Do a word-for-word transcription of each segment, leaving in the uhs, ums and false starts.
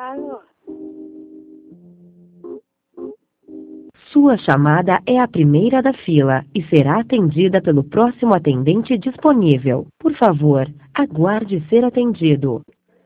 Alô? Sua chamada é a primeira da fila e será atendida pelo próximo atendente disponível. Por favor, aguarde ser atendido.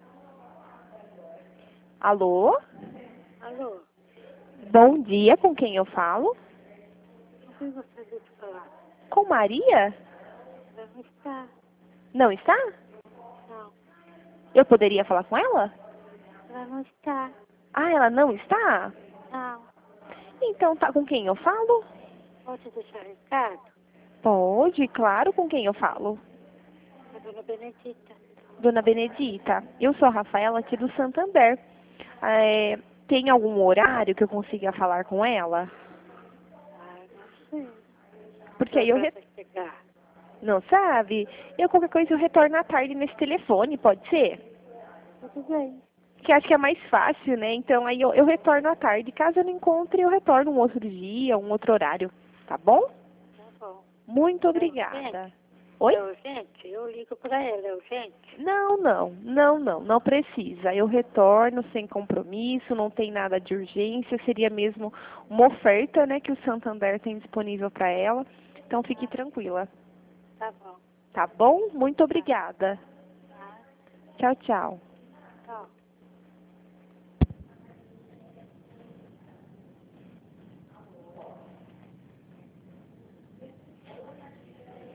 Alô? Alô? Bom dia, com quem eu falo? Com quem gostaria de falar? Com Maria? Ela não está. Não está? Não. Eu poderia falar com ela? Ela não está. Ah, ela não está? Não. Então tá com quem eu falo? Pode deixar recado? Pode, claro, com quem eu falo. A dona Benedita. Dona Benedita, eu sou a Rafaela aqui do Santander. É, tem algum horário que eu consiga falar com ela? Ah, não sei. Porque aí eu... Re... Vai chegar. Não sabe? Eu qualquer coisa eu retorno à tarde nesse telefone, pode ser? Tudo bem. Que acho que é mais fácil, né? Então aí eu, eu retorno à tarde. Caso eu não encontre, eu retorno um outro dia, um outro horário. Tá bom? Tá bom. Muito É obrigada. urgente? Oi? É urgente? Eu ligo para ela, é urgente? Não, não, não, não, não precisa. Eu retorno sem compromisso, não tem nada de urgência. Seria mesmo uma oferta, né, que o Santander tem disponível para ela. Então fique tranquila. Tá bom. Tá bom? Muito obrigada. Tá. Tchau, tchau. Tchau.